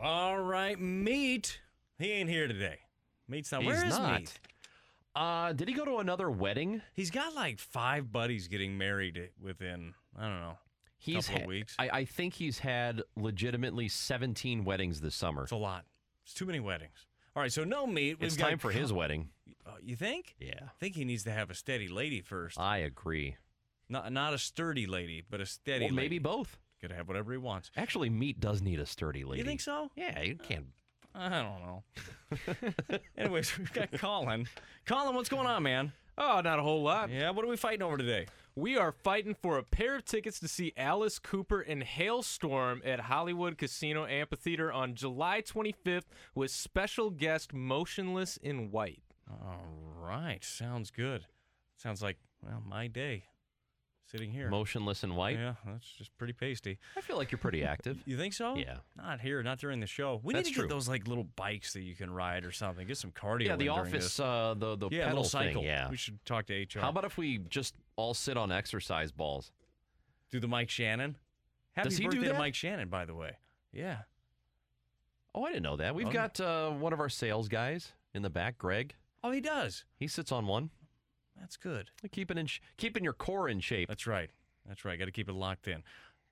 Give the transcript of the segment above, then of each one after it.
All right, Meat. He ain't here today. Meat's not. He's Where is not. Meat? Did he go to another wedding? He's got like 5 buddies getting married within, I don't know, couple of weeks. I think he's had legitimately 17 weddings this summer. It's a lot. It's too many weddings. All right, so no Meat. It's time for his wedding. You think? Yeah. I think he needs to have a steady lady first. I agree. Not a sturdy lady, but a steady Well, lady. maybe both. Could have whatever he wants. Actually, Meat does need a sturdy lady. You think so? Yeah, you can't. I don't know. Anyways, we've got Colin. Colin, what's going on, man? Oh, not a whole lot. Yeah, what are we fighting over today? We are fighting for a pair of tickets to see Alice Cooper in Hailstorm at Hollywood Casino Amphitheater on July 25th with special guest Motionless in White. All right, sounds good. Sounds like, well, my day. Sitting here. Motionless in White. Yeah, that's just pretty pasty. I feel like you're pretty active. You think so? Yeah. Not here, not during the show. We That's need to true. get those like little bikes that you can ride or something. Get some cardio. Yeah, the in during office, this. the Yeah, a pedal little cycle. thing. Yeah. We should talk to HR. How about if we just all sit on exercise balls? do the Mike Shannon? Happy Does he do birthday to that? Mike Shannon, by the way. Yeah. Oh, I didn't know that. We've Oh. got one of our sales guys in the back, Greg. Oh, he does. He sits on one. That's good. Keeping your core in shape. That's right. That's right. Got to keep it locked in.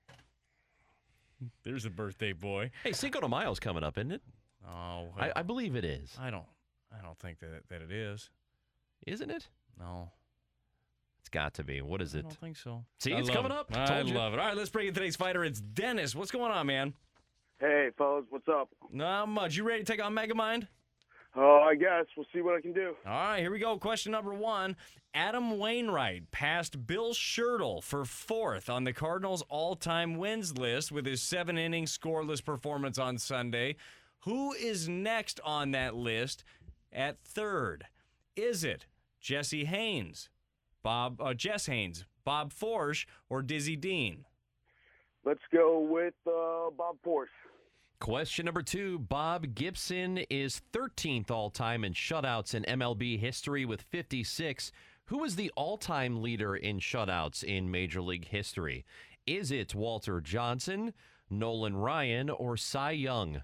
There's a birthday boy. Hey, Cinco de Mayo's coming up, isn't it? Oh, well, I believe it is. I don't think that it is. Isn't it? No, It's got to be. What is I it? don't think so. See, I it's love coming it. up. I Told you. love it. All right, let's bring in today's fighter. It's Dennis. What's going on, man? Hey, fellas, what's up? Not much. You ready to take on Megamind? Oh, I guess. We'll see what I can do. All right, here we go. Question number 1. Adam Wainwright passed Bill Schertle for 4th on the Cardinals' all-time wins list with his 7-inning scoreless performance on Sunday. Who is next on that list at 3rd? Is it Jesse Haynes, Jess Haynes, Bob Forsch, or Dizzy Dean? Let's go with Bob Porsche. Question number 2. Bob Gibson is 13th all-time in shutouts in MLB history with 56. Who is the all-time leader in shutouts in Major League history? Is it Walter Johnson, Nolan Ryan, or Cy Young?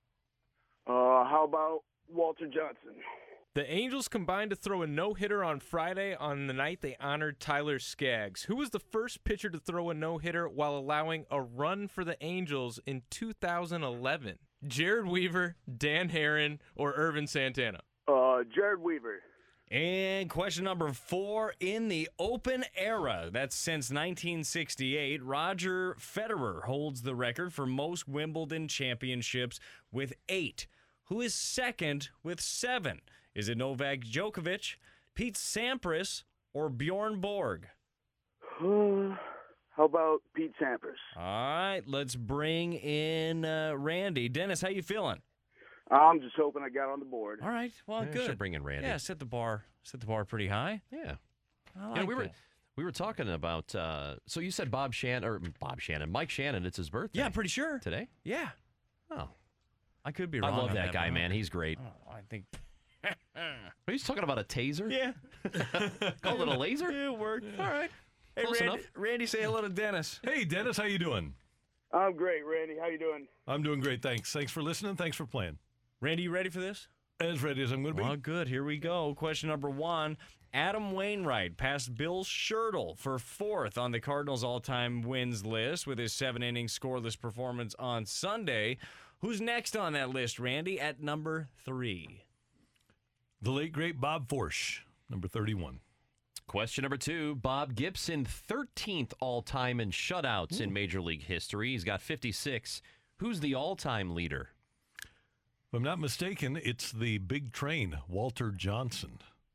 How about Walter Johnson? The Angels combined to throw a no-hitter on Friday on the night they honored Tyler Skaggs. Who was the first pitcher to throw a no-hitter while allowing a run for the Angels in 2011? Jared Weaver, Dan Herron, or Irvin Santana? Jared Weaver. And question number 4, in the Open era, that's since 1968, Roger Federer holds the record for most Wimbledon championships with 8. Who is second with 7? Is it Novak Djokovic, Pete Sampras, or Bjorn Borg? How about Pete Sampras? All right, let's bring in Randy. Dennis, how you feeling? I'm just hoping I got on the board. All right, well, Yeah, good. should bring in Randy. Yeah, set the bar pretty high. Yeah. I Yeah, like we were talking about. So you said Mike Shannon. It's his birthday. Yeah, pretty sure. Today. Yeah, Oh, I could be I wrong. love on that guy, but man. He's great. I think. Are you talking about a taser? Yeah, Call it a laser? it worked. All right. Hey, Close Randy, enough. Randy, say hello to Dennis. Hey, Dennis, how you doing? I'm great, Randy. How you doing? I'm doing great, thanks. Thanks for listening. Thanks for playing. Randy, you ready for this? As ready as I'm going to be. Well, good. Here we go. Question number 1. Adam Wainwright passed Bill Schertle for 4th on the Cardinals' all-time wins list with his 7-inning scoreless performance on Sunday. Who's next on that list, Randy, at number 3? The late, great Bob Forsch, number 31. Question number 2. Bob Gibson, 13th all-time in shutouts in Major League history. He's got 56. Who's the all-time leader? If I'm not mistaken, it's the big train, Walter Johnson.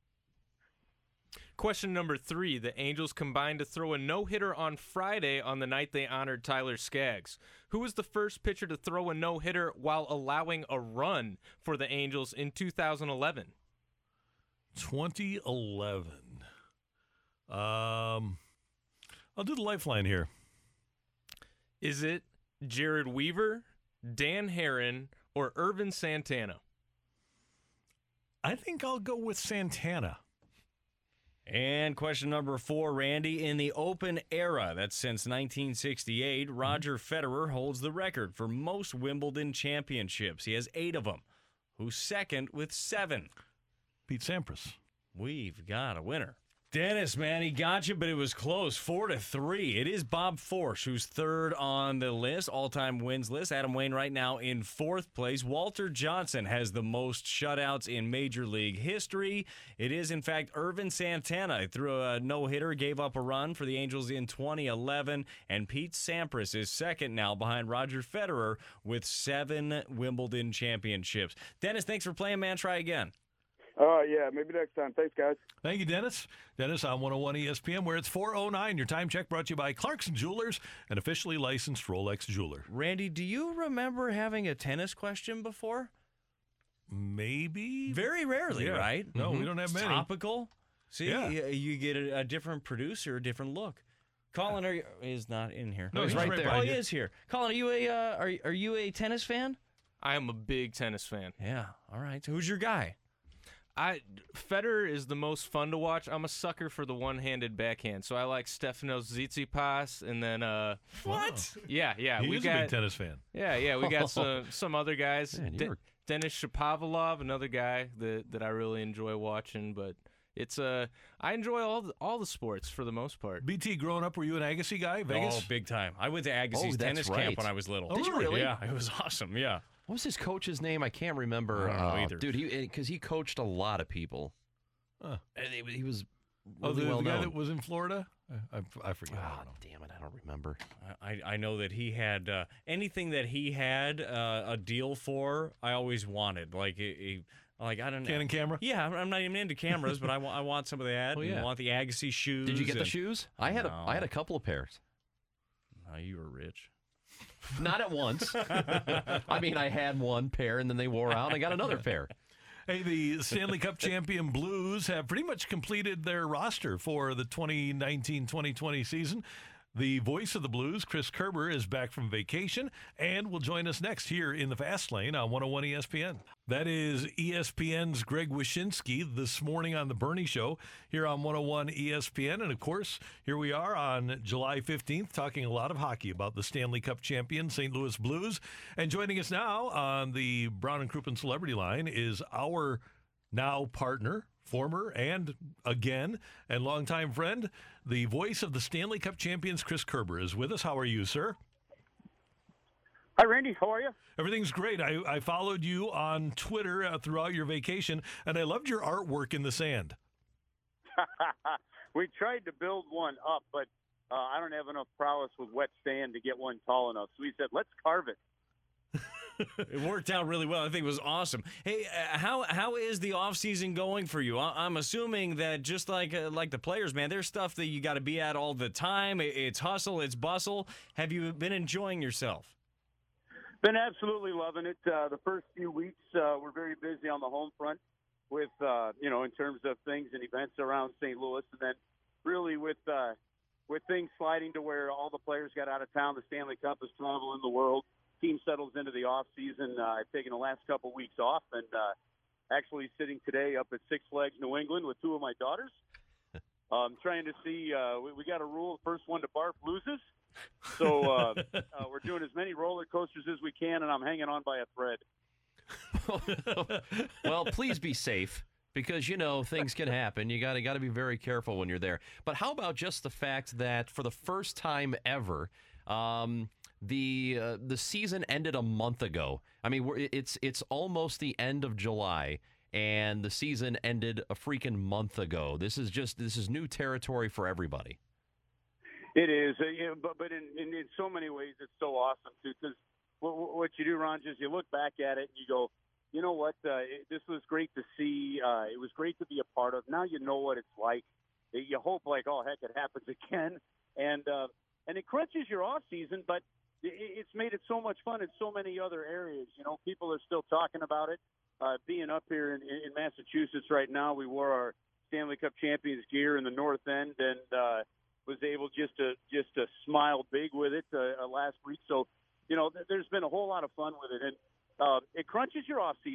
Question number 3. The Angels combined to throw a no-hitter on Friday on the night they honored Tyler Skaggs. Who was the first pitcher to throw a no-hitter while allowing a run for the Angels in 2011? 2011. I'll do the lifeline here. Is it Jared Weaver, Dan Herron, or Irvin Santana? I think I'll go with Santana. And question number 4, Randy. In the Open era, that's since 1968, Roger Federer holds the record for most Wimbledon championships. He has 8 of them. Who's second with 7? Pete Sampras. We've got a winner. Dennis, man, he got you, but it was close, 4-3. It is Bob Forsch who's third on the list, all-time wins list. Adam Wainwright now in 4th place. Walter Johnson has the most shutouts in Major League history. It is, in fact, Irvin Santana. He threw a no-hitter, gave up a run for the Angels in 2011, and Pete Sampras is second now behind Roger Federer with 7 Wimbledon championships. Dennis, thanks for playing, man. Try again. Yeah, maybe next time. Thanks, guys. Thank you, Dennis. Dennis on 101 ESPN, where it's 4:09. Your time check brought to you by Clarkson Jewelers, an officially licensed Rolex jeweler. Randy, do you remember having a tennis question before? Maybe. Very rarely, Yeah. right? No, we don't have many. Topical. See, Yeah. you get a different producer, a different look. Colin is not in here. No, he's right there. Oh, behind he you. is here. Colin, are you a tennis fan? I am a big tennis fan. Yeah. All right. So who's your guy? Federer is the most fun to watch. I'm a sucker for the one-handed backhand, so I like Stefanos Tsitsipas, and then What? yeah, He we is a got big tennis fan. we got some other guys. Man, you were- Denis Shapovalov, another guy that I really enjoy watching, but it's I enjoy all the sports for the most part. BT, growing up, were you an Agassi guy? Vegas? Oh, big time. I went to Agassi's Oh, that's tennis right. camp when I was little. Oh, Did you really? Yeah, it was awesome. Yeah. What was his coach's name? I can't remember. I don't know either. Dude, because he coached a lot of people. Huh. And he was Oh, really the well guy known. that was in Florida? I forget. I Ah, don't know. damn it, I don't remember. I know that he had anything that he had a deal for. I always wanted like I don't know. Canon camera? Yeah, I'm not even into cameras, but I want some of that. Oh, yeah. I want the Agassi shoes. Did you get the and- shoes? I had No. I had a couple of pairs. Oh, you were rich. Not at once. I mean, I had one pair and then they wore out. And I got another pair. Hey, the Stanley Cup champion Blues have pretty much completed their roster for the 2019-2020 season. The voice of the Blues, Chris Kerber, is back from vacation and will join us next here in the Fast Lane on 101 ESPN. That is ESPN's Greg Wyshynski this morning on The Bernie Show here on 101 ESPN. And, of course, here we are on July 15th talking a lot of hockey about the Stanley Cup champion St. Louis Blues. And joining us now on the Brown and Crouppen Celebrity Line is our now partner, former and again, and longtime friend, the voice of the Stanley Cup champions, Chris Kerber, is with us. How are you, sir? Hi, Randy. How are you? Everything's great. I followed you on Twitter throughout your vacation, and I loved your artwork in the sand. We tried to build one up, but I don't have enough prowess with wet sand to get one tall enough. So we said, let's carve it. It worked out really well. I think it was awesome. Hey, how is the off season going for you? I'm assuming that just like the players, man, there's stuff that you got to be at all the time. It's hustle, it's bustle. Have you been enjoying yourself? Been absolutely loving it. The first few weeks, we're very busy on the home front with, in terms of things and events around St. Louis. And then really with things sliding to where all the players got out of town, the Stanley Cup is traveling the world. Team settles into the off season. I've taken the last couple weeks off and actually sitting today up at Six Flags New England with 2 of my daughters. Trying to see, we got a rule, the first one to barf loses. So we're doing as many roller coasters as we can, and I'm hanging on by a thread. Well, please be safe because, things can happen. You got to be very careful when you're there. But how about just the fact that for the first time ever, the season ended a month ago. I mean, it's almost the end of July, and the season ended a freaking month ago. This is new territory for everybody. It is, but in so many ways, it's so awesome too. Because what you do, Ron, is you look back at it and you go, you know what? This was great to see. It was great to be a part of. Now you know what it's like. You hope oh heck, it happens again, and it crunches your off season, but it's made it so much fun in so many other areas. People are still talking about it. Being up here in Massachusetts right now, we wore our Stanley Cup champions gear in the North End and was able just to smile big with it last week. So, there's been a whole lot of fun with it. And it crunches your off season,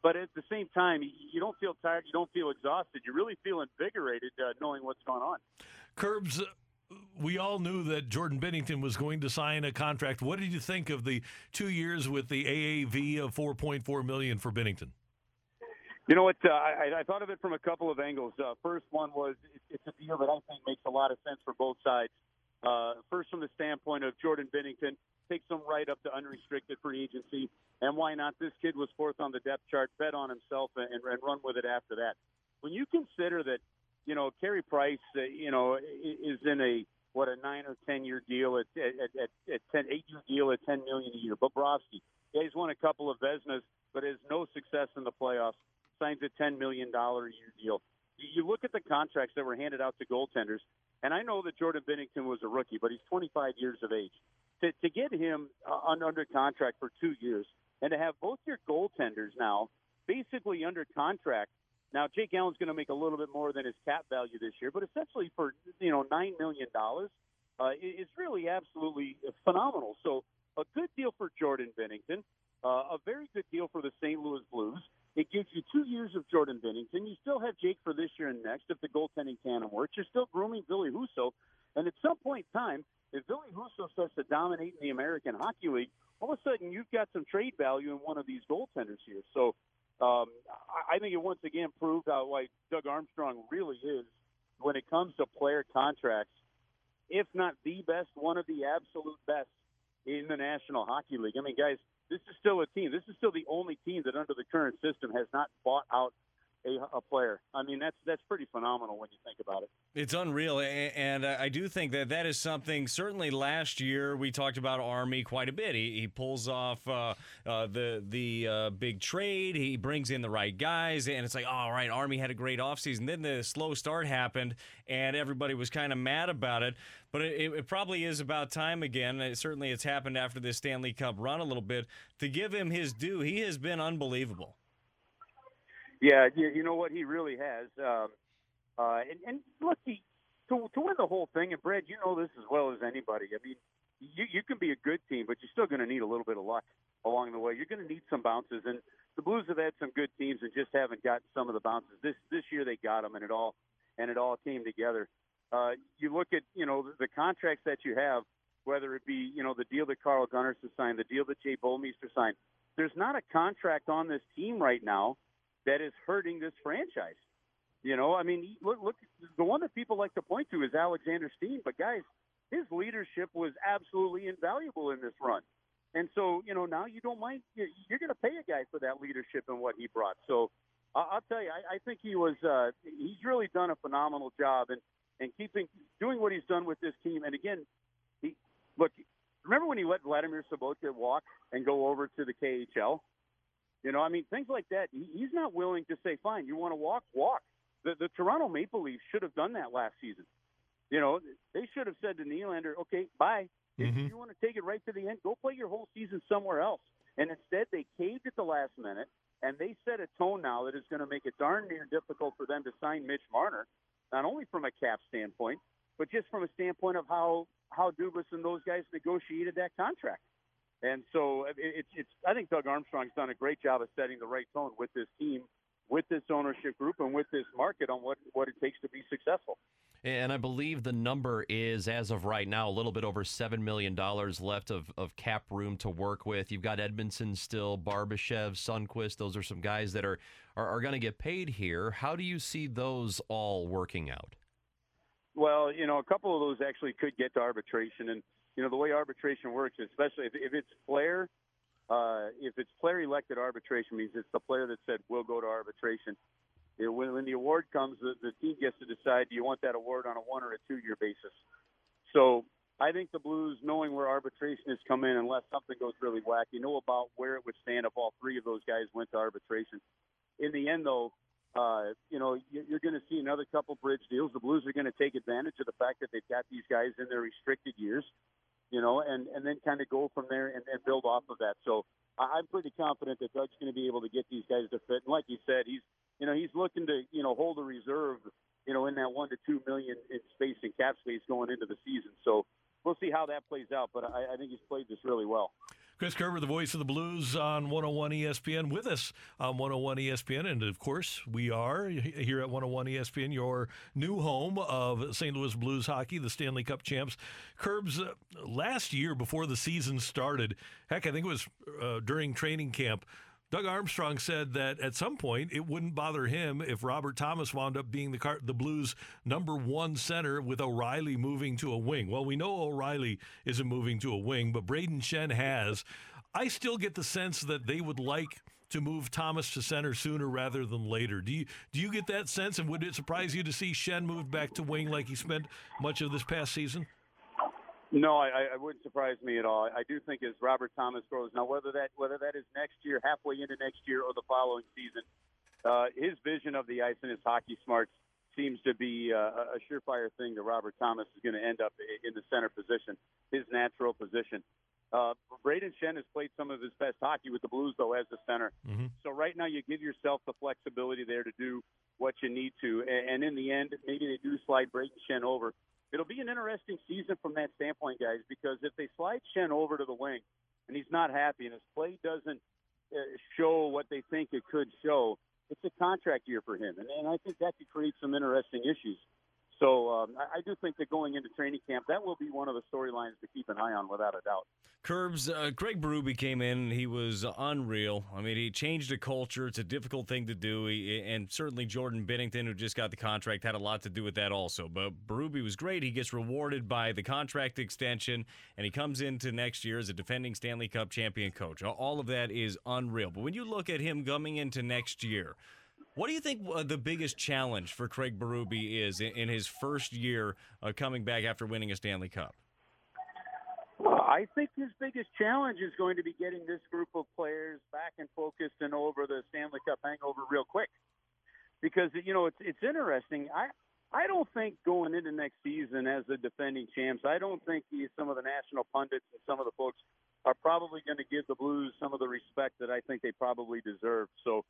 but at the same time, you don't feel tired, you don't feel exhausted. You really feel invigorated knowing what's going on. Curbs, we all knew that Jordan Binnington was going to sign a contract. What did you think of the 2 years with the AAV of $4.4 million for Binnington? You know what? I thought of it from a couple of angles. First one was it's a deal that I think makes a lot of sense for both sides. First, from the standpoint of Jordan Binnington, takes him right up to unrestricted free agency. And why not? This kid was fourth on the depth chart, bet on himself, and run with it after that. When you consider that, Carey Price, is in a 9 or 10 year deal at 8-year deal at $10 million a year. Bobrovsky, he's won a couple of Vezinas, but has no success in the playoffs. Signs a $10 million a year deal. You look at the contracts that were handed out to goaltenders, and I know that Jordan Binnington was a rookie, but he's 25 years of age. To get him under contract for 2 years and to have both your goaltenders now basically under contract. Now, Jake Allen's going to make a little bit more than his cap value this year, but essentially for, $9 million is really absolutely phenomenal. So a good deal for Jordan Binnington, a very good deal for the St. Louis Blues. It gives you 2 years of Jordan Binnington. You still have Jake for this year and next if the goaltending tandem works. You're still grooming Billy Husso. And at some point in time, if Billy Husso starts to dominate in the American Hockey League, all of a sudden you've got some trade value in one of these goaltenders here. So I think it once again proved why Doug Armstrong really is, when it comes to player contracts, if not the best, one of the absolute best in the National Hockey League. I mean, guys, this is still a team. This is still the only team that under the current system has not bought out a player. I mean, that's pretty phenomenal when you think about it. It's unreal, and I do think that is something. Certainly, last year we talked about Army quite a bit. He pulls off the big trade. He brings in the right guys, and it's like, all right, Army had a great offseason. Then the slow start happened, and everybody was kind of mad about it. But it probably is about time again. Certainly, it's happened after this Stanley Cup run a little bit. To give him his due, he has been unbelievable. Yeah, you know what? He really has. And look, to win the whole thing, and Brad, you know this as well as anybody. I mean, you can be a good team, but you're still going to need a little bit of luck along the way. You're going to need some bounces, and the Blues have had some good teams and just haven't gotten some of the bounces. This year they got them, and it all came together. You look at the contracts that you have, whether it be the deal that Carl Gunnarsson signed, the deal that Jay Bouwmeester signed. There's not a contract on this team right now that is hurting this franchise. I mean, look, the one that people like to point to is Alexander Steen, but guys, his leadership was absolutely invaluable in this run. And so, now you don't mind, you're going to pay a guy for that leadership and what he brought. So I'll tell you, I think he's really done a phenomenal job and doing what he's done with this team. And again, remember when he let Vladimir Sobotka walk and go over to the KHL? I mean, things like that. He's not willing to say, fine, you want to walk? The Toronto Maple Leafs should have done that last season. They should have said to Nylander, okay, bye. Mm-hmm. If you want to take it right to the end, go play your whole season somewhere else. And instead, they caved at the last minute, and they set a tone now that is going to make it darn near difficult for them to sign Mitch Marner, not only from a cap standpoint, but just from a standpoint of how Dubas and those guys negotiated that contract. And so I think Doug Armstrong's done a great job of setting the right tone with this team, with this ownership group, and with this market on what it takes to be successful. And I believe the number is, as of right now, a little bit over $7 million left of cap room to work with. You've got Edmondson still, Barbashev, Sundqvist. Those are some guys that are going to get paid here. How do you see those all working out? Well, a couple of those actually could get to arbitration. And, the way arbitration works, especially if it's player elected arbitration, means it's the player that said, we'll go to arbitration. When the award comes, the team gets to decide, do you want that award on a 1 or a 2 year basis? So I think the Blues, knowing where arbitration has come in, unless something goes really wacky, know about where it would stand if all three of those guys went to arbitration. In the end, though, you're going to see another couple bridge deals. The Blues are going to take advantage of the fact that they've got these guys in their restricted years, and then kind of go from there and build off of that. So I'm pretty confident that Doug's going to be able to get these guys to fit. And like you said, he's looking to, hold a reserve, in that 1 to 2 million in space and cap space going into the season. So we'll see how that plays out. But I think he's played this really well. Chris Kerber, the voice of the Blues on 101 ESPN, with us on 101 ESPN. And, of course, we are here at 101 ESPN, your new home of St. Louis Blues hockey, the Stanley Cup champs. Kerbs, last year before the season started, heck, I think it was during training camp, Doug Armstrong said that at some point it wouldn't bother him if Robert Thomas wound up being the Blues' #1 center with O'Reilly moving to a wing. Well, we know O'Reilly isn't moving to a wing, but Braden Shen has. I still get the sense that they would like to move Thomas to center sooner rather than later. Do you get that sense, and would it surprise you to see Shen moved back to wing like he spent much of this past season? No, I wouldn't surprise me at all. I do think as Robert Thomas grows, now whether that is next year, halfway into next year, or the following season, his vision of the ice and his hockey smarts seems to be a surefire thing that Robert Thomas is going to end up in the center position, his natural position. Braden Shen has played some of his best hockey with the Blues, though, as a center. Mm-hmm. So right now you give yourself the flexibility there to do what you need to. And in the end, maybe they do slide Braden Shen over. It'll be an interesting season from that standpoint, guys, because if they slide Shen over to the wing and he's not happy and his play doesn't show what they think it could show, it's a contract year for him. And I think that could create some interesting issues. So I do think that going into training camp, that will be one of the storylines to keep an eye on, without a doubt. Kerbs, Greg Berube came in. He was unreal. I mean, he changed the culture. It's a difficult thing to do. And certainly Jordan Binnington, who just got the contract, had a lot to do with that also. But Berube was great. He gets rewarded by the contract extension, and he comes into next year as a defending Stanley Cup champion coach. All of that is unreal. But when you look at him coming into next year, what do you think the biggest challenge for Craig Berube is in his first year coming back after winning a Stanley Cup? Well, I think his biggest challenge is going to be getting this group of players back and focused and over the Stanley Cup hangover real quick. Because, it's interesting. I don't think going into next season as the defending champs, I don't think some of the national pundits and some of the folks are probably going to give the Blues some of the respect that I think they probably deserve. So,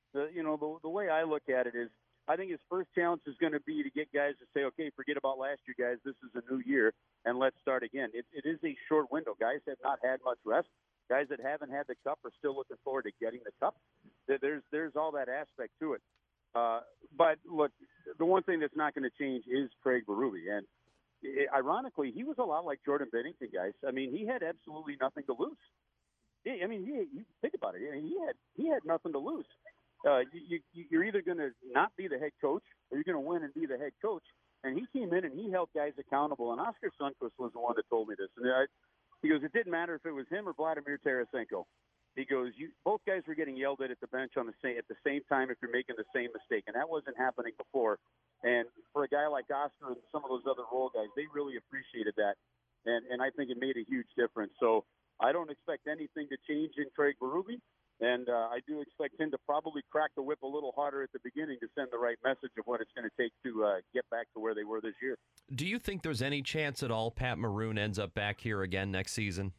the way I look at it is, I think his first challenge is going to be to get guys to say, okay, forget about last year, guys. This is a new year, and let's start again. It is a short window. Guys have not had much rest. Guys that haven't had the cup are still looking forward to getting the cup. There's all that aspect to it. But, look, the one thing that's not going to change is Craig Berube. And ironically, he was a lot like Jordan Binnington, guys. I mean, he had absolutely nothing to lose. I mean, you think about it. I mean, he had nothing to lose. You're either going to not be the head coach or you're going to win and be the head coach. And he came in and he held guys accountable. And Oscar Sundqvist was the one that told me this. And he goes, it didn't matter if it was him or Vladimir Tarasenko. He goes, both guys were getting yelled at the bench at the same time if you're making the same mistake. And that wasn't happening before. And for a guy like Oscar and some of those other role guys, they really appreciated that. And I think it made a huge difference. So I don't expect anything to change in Craig Berube. And I do expect him to probably crack the whip a little harder at the beginning to send the right message of what it's going to take to get back to where they were this year. Do you think there's any chance at all Pat Maroon ends up back here again next season?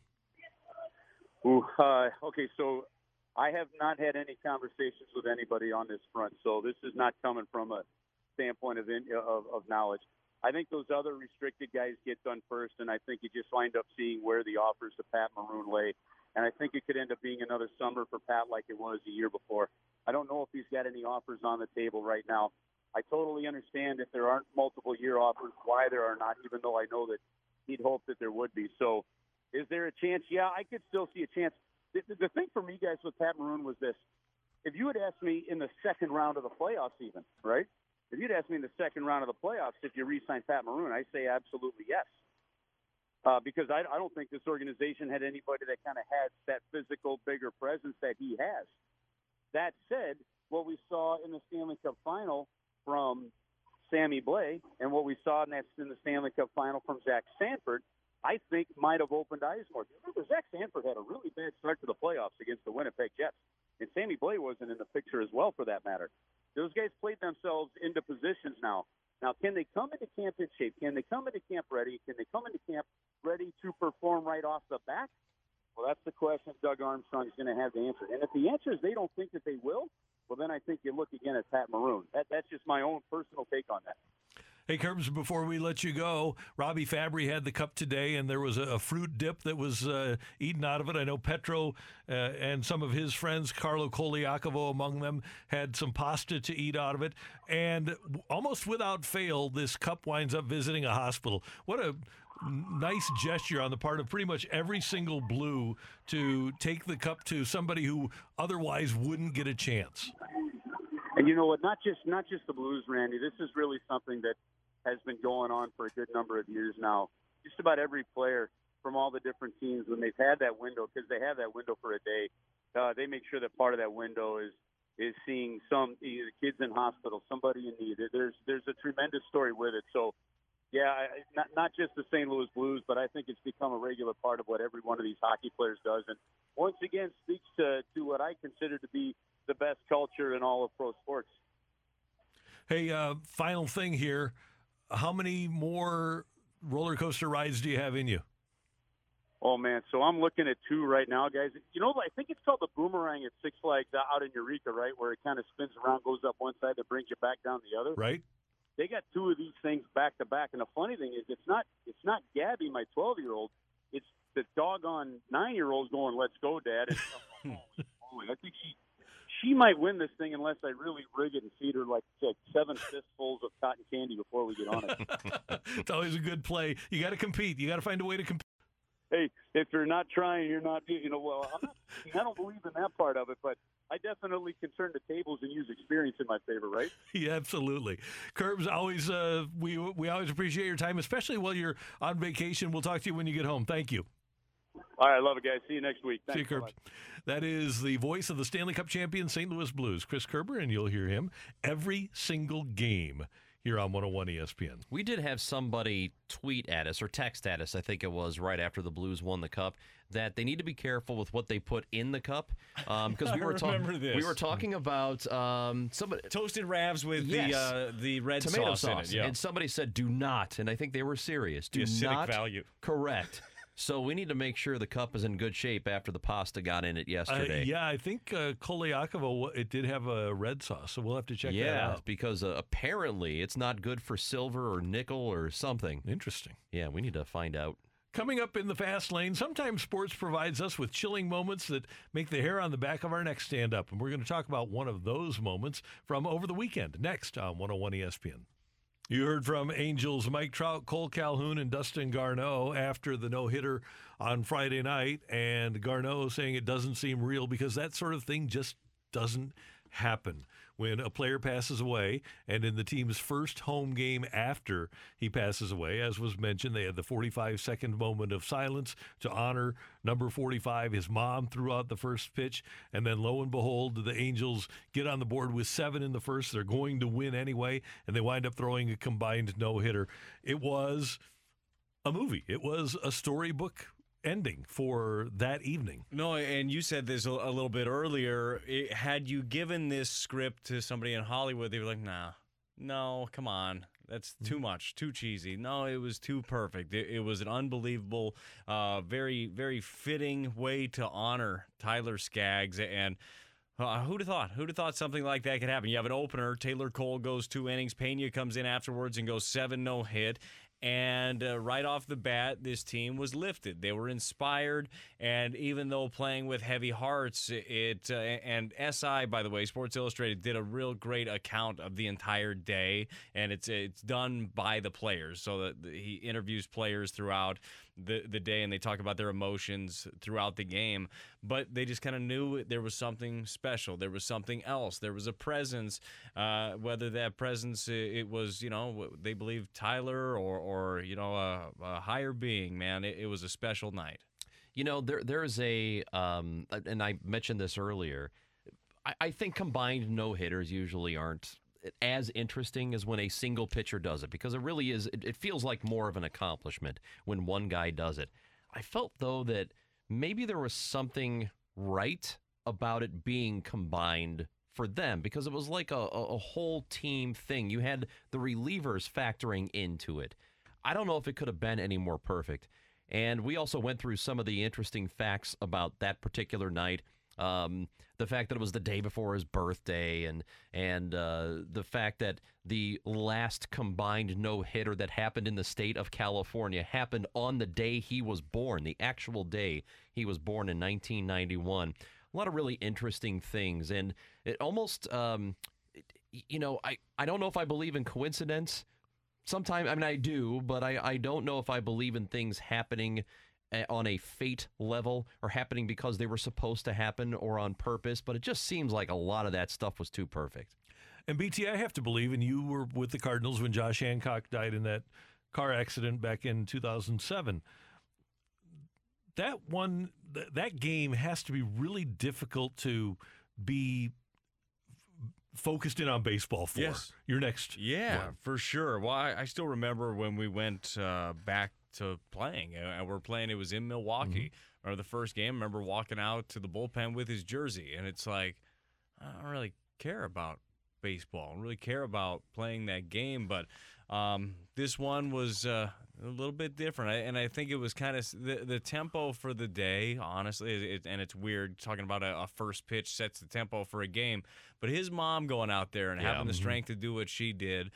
Okay, so I have not had any conversations with anybody on this front, so this is not coming from a standpoint of knowledge. I think those other restricted guys get done first, and I think you just wind up seeing where the offers to Pat Maroon lay. And I think it could end up being another summer for Pat like it was the year before. I don't know if he's got any offers on the table right now. I totally understand if there aren't multiple year offers, why there are not, even though I know that he'd hope that there would be. So is there a chance? Yeah, I could still see a chance. The thing for me, guys, with Pat Maroon was this. If you had asked me in the second round of the playoffs even, right? If you'd asked me in the second round of the playoffs if you re-sign Pat Maroon, I'd say absolutely yes. Because I don't think this organization had anybody that kind of had that physical, bigger presence that he has. That said, what we saw in the Stanley Cup final from Sammy Blais and what we saw in the Stanley Cup final from Zach Sanford, I think might have opened eyes more. Remember, Zach Sanford had a really bad start to the playoffs against the Winnipeg Jets, and Sammy Blais wasn't in the picture as well, for that matter. Those guys played themselves into positions now. Now, can they come into camp in shape? Can they come into camp ready? Can they come into camp ready to perform right off the bat? Well, that's the question Doug Armstrong is going to have to answer. And if the answer is they don't think that they will, well, then I think you look again at Pat Maroon. That's just my own personal take on that. Hey, Curbs, before we let you go, Robbie Fabry had the cup today, and there was a fruit dip that was eaten out of it. I know Petro and some of his friends, Carlo Koliakovo among them, had some pasta to eat out of it. And almost without fail, this cup winds up visiting a hospital. What a nice gesture on the part of pretty much every single Blue to take the cup to somebody who otherwise wouldn't get a chance. And you know what? Not just the Blues, Randy. This is really something that has been going on for a good number of years now. Just about every player from all the different teams, when they've had that window, because they have that window for a day, they make sure that part of that window is seeing some either kids in hospital, somebody in need. There's a tremendous story with it. So, yeah, not just the St. Louis Blues, but I think it's become a regular part of what every one of these hockey players does. And once again, speaks to what I consider to be the best culture in all of pro sports. Hey, final thing here. How many more roller coaster rides do you have in you? Oh, man. So I'm looking at 2 right now, guys. You know, I think it's called the Boomerang at Six Flags out in Eureka, right, where it kind of spins around, goes up one side, and brings you back down the other. Right. They got 2 of these things back to back. And the funny thing is, it's not Gabby, my 12-year-old. It's the doggone 9-year-old going, "Let's go, Dad." And, holy, I think she might win this thing unless I really rig it and feed her like 7 fistfuls of cotton candy before we get on it. It's always a good play. You got to compete. You got to find a way to compete. Hey, if you're not trying, you're not. Well, I don't believe in that part of it, but I definitely can turn the tables and use experience in my favor, right? Yeah, absolutely. Curbs, always we always appreciate your time, especially while you're on vacation. We'll talk to you when you get home. Thank you. All right, love it, guys. See you next week. Thanks. See you, Curbs. That is the voice of the Stanley Cup champion St. Louis Blues, Chris Kerber, and you'll hear him every single game here on 101 ESPN. We did have somebody tweet at us or text at us, I think it was right after the Blues won the Cup, that they need to be careful with what they put in the cup because we were talking about somebody Toasted Ravs with the red tomato sauce in it. Yeah. And somebody said do not, and I think they were serious. Do the acidic not value. Correct. So we need to make sure the cup is in good shape after the pasta got in it yesterday. Yeah, I think Koliakovo, it did have a red sauce, so we'll have to check that out. Yeah, because apparently it's not good for silver or nickel or something. Interesting. Yeah, we need to find out. Coming up in the fast lane, sometimes sports provides us with chilling moments that make the hair on the back of our neck stand up. And we're going to talk about one of those moments from over the weekend, next on 101 ESPN. You heard from Angels Mike Trout, Cole Calhoun, and Dustin Garneau after the no-hitter on Friday night. And Garneau saying it doesn't seem real because that sort of thing just doesn't happen. When a player passes away, and in the team's first home game after he passes away, as was mentioned, they had the 45-second moment of silence to honor number 45. His mom threw out the first pitch, and then lo and behold, the Angels get on the board with 7 in the first. They're going to win anyway, and they wind up throwing a combined no-hitter. It was a movie. It was a storybook ending for that evening. No, and you said this a little bit earlier. Had you given this script to somebody in Hollywood, they were like, nah, no, come on. That's too much, too cheesy. No, it was too perfect. It was an unbelievable, very, very fitting way to honor Tyler Skaggs. And who'd have thought? Who'd have thought something like that could happen? You have an opener. Taylor Cole goes 2 innings. Pena comes in afterwards and goes 7 no-hit. And right off the bat, this team was lifted. They were inspired, and even though playing with heavy hearts, and SI, by the way, Sports Illustrated did a real great account of the entire day, and it's done by the players. So that he interviews players throughout the day, and they talk about their emotions throughout the game. But they just kind of knew there was something special. There was something else. There was a presence. Whether that presence it was, they believe Tyler or a higher being. Man, it was a special night. There's and I mentioned this earlier. I think combined no-hitters usually aren't as interesting as when a single pitcher does it, because it really is. It feels like more of an accomplishment when one guy does it. I felt, though, that maybe there was something right about it being combined for them, because it was like a whole team thing. You had the relievers factoring into it. I don't know if it could have been any more perfect. And we also went through some of the interesting facts about that particular night. the fact that it was the day before his birthday, and the fact that the last combined no-hitter that happened in the state of California happened on the day he was born, the actual day he was born in 1991. A lot of really interesting things, and it almost, you know, I don't know if I believe in coincidence. Sometimes, I mean, I do, but I don't know if I believe in things happening on a fate level or happening because they were supposed to happen or on purpose, but it just seems like a lot of that stuff was too perfect. And BT, I have to believe, and you were with the Cardinals when Josh Hancock died in that car accident back in 2007. That game has to be really difficult to be focused in on baseball for your next one. For sure. Well, I still remember when we went back to playing, and we're playing, it was in Milwaukee. Remember the first game, remember walking out to the bullpen with his jersey, and it's like, I don't really care about baseball. I don't really care about playing that game, but this one was a little bit different, and I think it was kind of the tempo for the day, honestly, and it's weird talking about a first pitch sets the tempo for a game, but his mom going out there and having the strength to do what she did,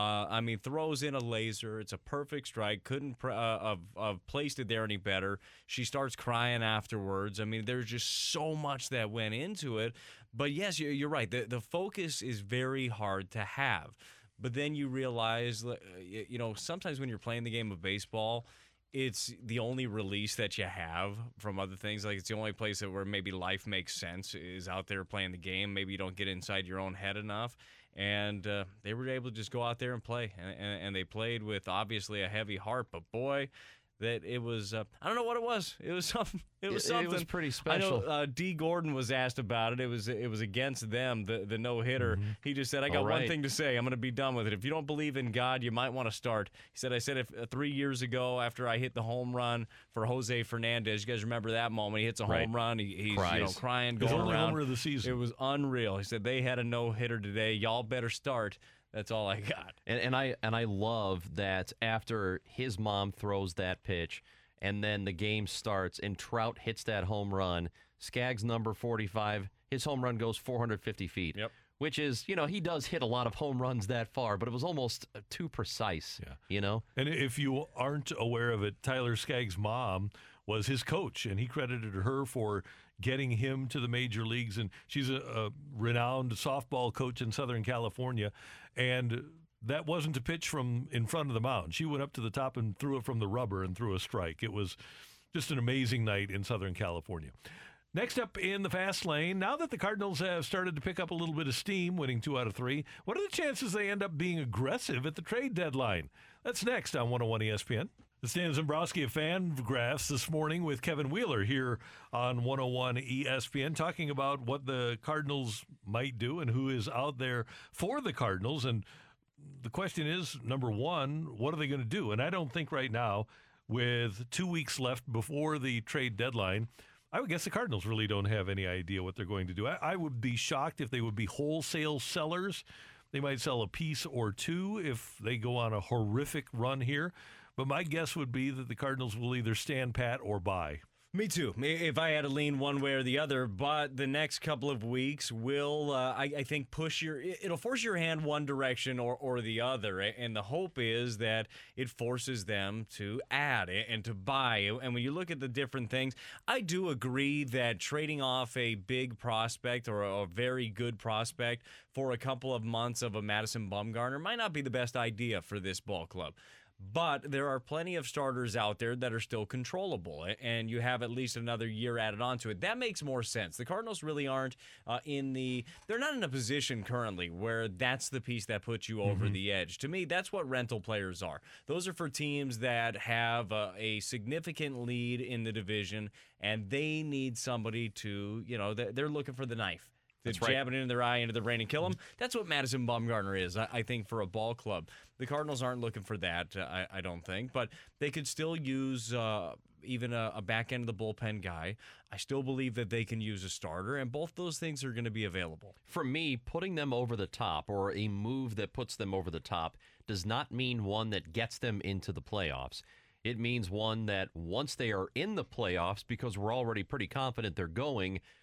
I mean, throws in a laser. It's a perfect strike. Couldn't have placed it there any better. She starts crying afterwards. I mean, there's just so much that went into it. But yes, you're right. The focus is very hard to have. But then you realize, you know, sometimes when you're playing the game of baseball, it's the only release that you have from other things. Like, it's the only place where maybe life makes sense is out there playing the game. Maybe you don't get inside your own head enough. And they were able to just go out there and play. And they played with, obviously, a heavy heart. But, boy, that it was, I don't know what it was. It was something. It was something. It was pretty special. I know D. Gordon was asked about it. It was against them, the no-hitter. He just said, I got one thing to say. I'm going to be done with it. If you don't believe in God, you might want to start. He said, I said if 3 years ago after I hit the home run for Jose Fernandez, you guys remember that moment? He hits a home run. He's crying, going around. His only homer of the season. It was unreal. He said, they had a no-hitter today. Y'all better start. That's all I got. And I love that after his mom throws that pitch and then the game starts and Trout hits that home run, Skaggs number 45, his home run goes 450 feet. Yep. Which is, you know, he does hit a lot of home runs that far, but it was almost too precise, you know? And if you aren't aware of it, Tyler Skaggs' mom was his coach, and he credited her for getting him to the major leagues. And she's a renowned softball coach in Southern California. And that wasn't a pitch from in front of the mound. She went up to the top and threw it from the rubber and threw a strike. It was just an amazing night in Southern California. Next up in the fast lane, now that the Cardinals have started to pick up a little bit of steam, winning 2 out of 3, what are the chances they end up being aggressive at the trade deadline? That's next on 101 ESPN. The Stan Zimbrowski of Fangraphs this morning with Kevin Wheeler here on 101 ESPN, talking about what the Cardinals might do and who is out there for the Cardinals. And the question is, number one, what are they going to do? And I don't think right now, with 2 weeks left before the trade deadline, I would guess the Cardinals really don't have any idea what they're going to do. I would be shocked if they would be wholesale sellers. They might sell a piece or two if they go on a horrific run here. But my guess would be that the Cardinals will either stand pat or buy. Me too. If I had to lean one way or the other, but the next couple of weeks will, I think, it'll force your hand one direction or the other. And the hope is that it forces them to add and to buy. And when you look at the different things, I do agree that trading off a big prospect or a very good prospect for a couple of months of a Madison Bumgarner might not be the best idea for this ball club. But there are plenty of starters out there that are still controllable, and you have at least another year added onto it. That makes more sense. The Cardinals really aren't they're not in a position currently where that's the piece that puts you over the edge. To me, that's what rental players are. Those are for teams that have a significant lead in the division, and they need somebody to, they're looking for the knife. Jab it into their eye, into the brain, and kill them. That's what Madison Bumgarner is, I think, for a ball club. The Cardinals aren't looking for that, I don't think. But they could still use even a back end of the bullpen guy. I still believe that they can use a starter, and both those things are going to be available. For me, putting them over the top or a move that puts them over the top does not mean one that gets them into the playoffs. It means one that once they are in the playoffs, because we're already pretty confident they're going,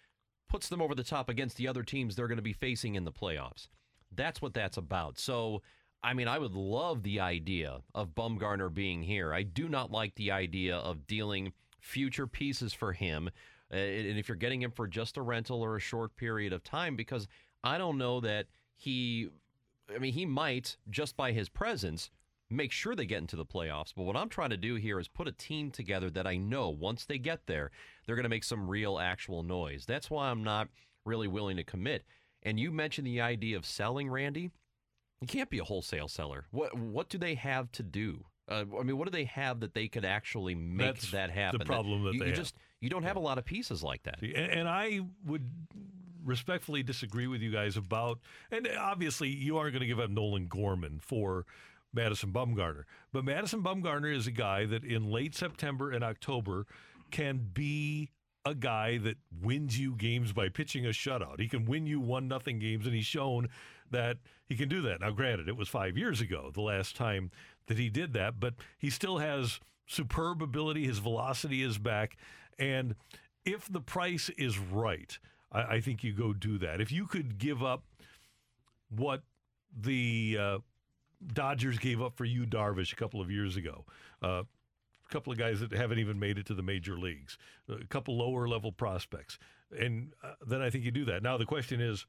puts them over the top against the other teams they're going to be facing in the playoffs. That's what that's about. So, I mean, I would love the idea of Bumgarner being here. I do not like the idea of dealing future pieces for him, and if you're getting him for just a rental or a short period of time, because I don't know that he might, just by his presence, make sure they get into the playoffs. But what I'm trying to do here is put a team together that I know once they get there, they're going to make some real, actual noise. That's why I'm not really willing to commit. And you mentioned the idea of selling, Randy. You can't be a wholesale seller. What do they have to do? What do they have that they could actually make that happen? The problem that they have. You don't have a lot of pieces like that. And I would respectfully disagree with you guys about, and obviously you aren't going to give up Nolan Gorman for Madison Bumgarner. But Madison Bumgarner is a guy that in late September and October can be a guy that wins you games by pitching a shutout. He can win you 1-0 games, and he's shown that he can do that. Now, granted, it was 5 years ago, the last time that he did that, but he still has superb ability. His velocity is back. And if the price is right, I think you go do that. If you could give up what the Dodgers gave up for Yu Darvish a couple of years ago, a couple of guys that haven't even made it to the major leagues, a couple lower level prospects, and then I think you do that. Now the question is,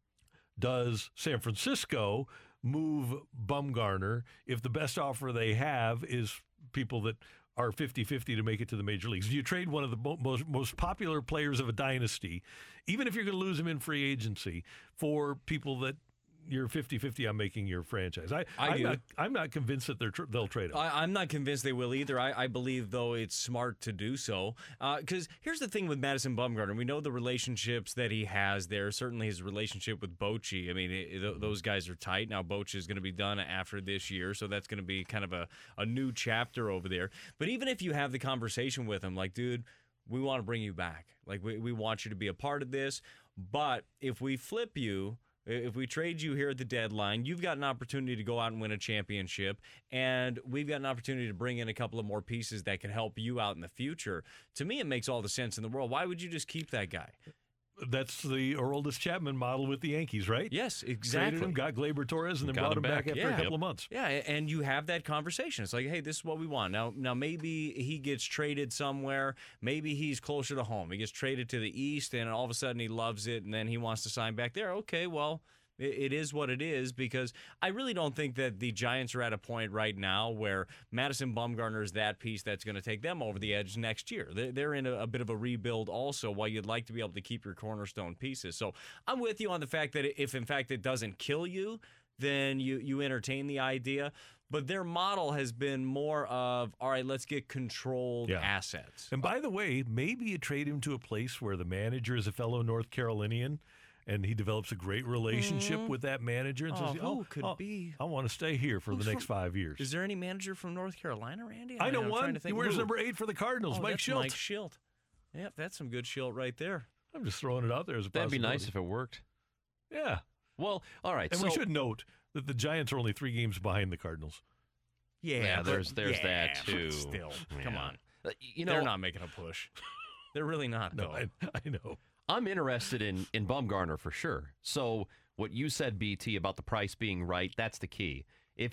does San Francisco move Bumgarner if the best offer they have is people that are 50-50 to make it to the major leagues? Do you trade one of the most popular players of a dynasty, even if you're going to lose him in free agency, for people that you're 50-50 on making your franchise? I'm not convinced that they'll trade him. I'm not convinced they will either. I believe, though, it's smart to do so. Because here's the thing with Madison Bumgarner. We know the relationships that he has there. Certainly his relationship with Bochy. I mean, those guys are tight. Now, Bochy is going to be done after this year, so that's going to be kind of a new chapter over there. But even if you have the conversation with him, like, dude, we want to bring you back. Like, we want you to be a part of this. But if we flip you, if we trade you here at the deadline, you've got an opportunity to go out and win a championship, and we've got an opportunity to bring in a couple of more pieces that can help you out in the future. To me, it makes all the sense in the world. Why would you just keep that guy? That's the Aroldis Chapman model with the Yankees, right? Yes, exactly. Traded him, got Gleyber Torres, and then brought him back after a couple of months. Yeah, and you have that conversation. It's like, hey, this is what we want. Now maybe he gets traded somewhere. Maybe he's closer to home. He gets traded to the East, and all of a sudden he loves it, and then he wants to sign back there. Okay, well, it is what it is, because I really don't think that the Giants are at a point right now where Madison Bumgarner is that piece that's going to take them over the edge next year. They're in a bit of a rebuild also, while you'd like to be able to keep your cornerstone pieces. So I'm with you on the fact that if, in fact, it doesn't kill you, then you entertain the idea. But their model has been more of, all right, let's get controlled assets. And by the way, maybe you trade him to a place where the manager is a fellow North Carolinian, and he develops a great relationship with that manager and says, who could be? I want to stay here for the next 5 years. Is there any manager from North Carolina, Randy? I know one. He wears number 8 for the Cardinals, Mike Schilt. Mike Schilt. Yep, that's some good Schilt right there. I'm just throwing it out there as a That'd possibility. be nice if it worked. Yeah. Well, all right. And we should note that the Giants are only 3 games behind the Cardinals. Yeah, there's that too. Still, Yeah. come on. They're not making a push. They're really not, though. I know. I'm interested in Bumgarner for sure. So what you said, BT, about the price being right, that's the key.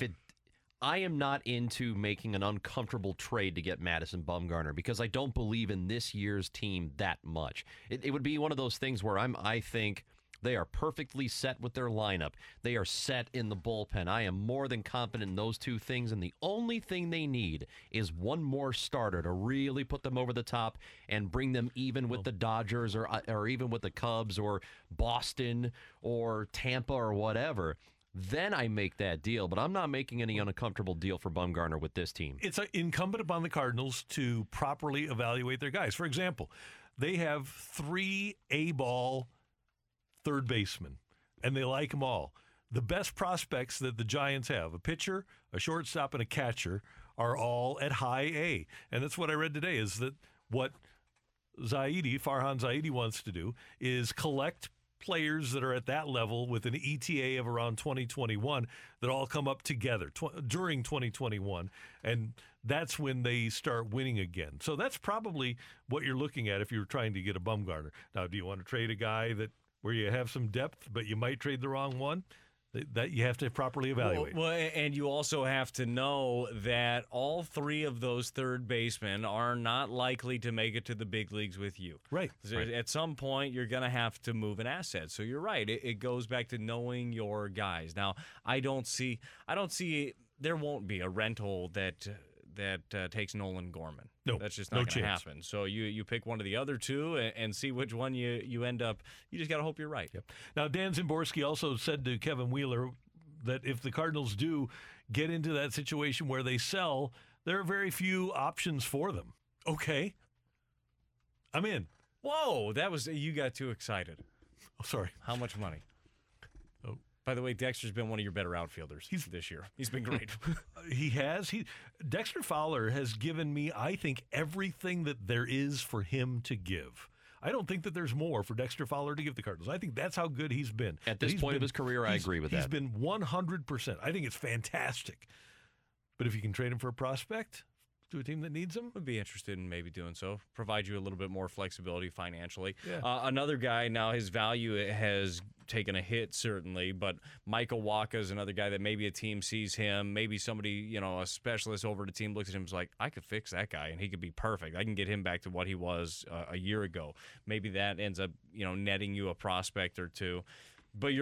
I am not into making an uncomfortable trade to get Madison Bumgarner, because I don't believe in this year's team that much. It would be one of those things where I think they are perfectly set with their lineup. They are set in the bullpen. I am more than confident in those two things, and the only thing they need is one more starter to really put them over the top and bring them even with the Dodgers or even with the Cubs or Boston or Tampa or whatever. Then I make that deal, but I'm not making any uncomfortable deal for Bumgarner with this team. It's incumbent upon the Cardinals to properly evaluate their guys. For example, they have 3 A-ball third basemen, and they like them all. The best prospects that the Giants have, a pitcher, a shortstop, and a catcher, are all at high A. And that's what I read today, is that what Farhan Zaidi wants to do is collect players that are at that level with an ETA of around 2021 that all come up together during 2021, and that's when they start winning again. So that's probably what you're looking at if you're trying to get a Bumgarner. Now, do you want to trade a guy where you have some depth, but you might trade the wrong one? That you have to properly evaluate. Well, and you also have to know that all three of those third basemen are not likely to make it to the big leagues with you. Right. At some point, you're going to have to move an asset. So you're right. It goes back to knowing your guys. Now, I don't see. There won't be a rental that takes Nolan Gorman. No, that's just not no going to chance. happen. So you pick one of the other two and see which one you end up. You just got to hope you're right. Yep. Now, Dan Zimborski also said to Kevin Wheeler that if the Cardinals do get into that situation where they sell, there are very few options for them. Okay. I'm in. Whoa, you got too excited. Oh, sorry. How much money? Oh. By the way, Dexter's been one of your better outfielders this year. He's been great. He has. Dexter Fowler has given me, I think, everything that there is for him to give. I don't think that there's more for Dexter Fowler to give the Cardinals. I think that's how good he's been. At this point of his career, I agree with that. He's been 100%. I think it's fantastic. But if you can trade him for a prospect to a team that needs him, Would be interested in maybe doing so. Provide you a little bit more flexibility financially. Yeah. Another guy, now his value has taken a hit, certainly, but Michael Wacha is another guy that maybe a team sees him, maybe somebody, a specialist over the team looks at him and is like, I could fix that guy and he could be perfect. I can get him back to what he was a year ago. Maybe that ends up, netting you a prospect or two. But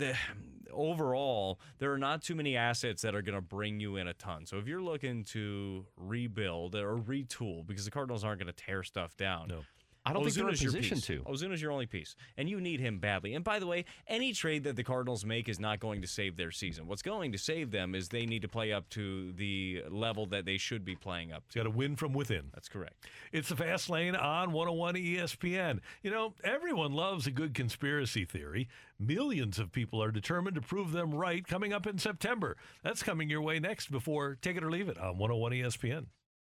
overall, there are not too many assets that are going to bring you in a ton. So if you're looking to rebuild or retool, because the Cardinals aren't going to tear stuff down. No. I don't think they're in Ozuna's your position piece. to. Ozuna's your only piece, and you need him badly. And by the way, any trade that the Cardinals make is not going to save their season. What's going to save them is they need to play up to the level that they should be playing up to. he's got to win from within. That's correct. It's the Fast Lane on 101 ESPN. Everyone loves a good conspiracy theory. Millions of people are determined to prove them right coming up in September. That's coming your way next before Take It or Leave It on 101 ESPN.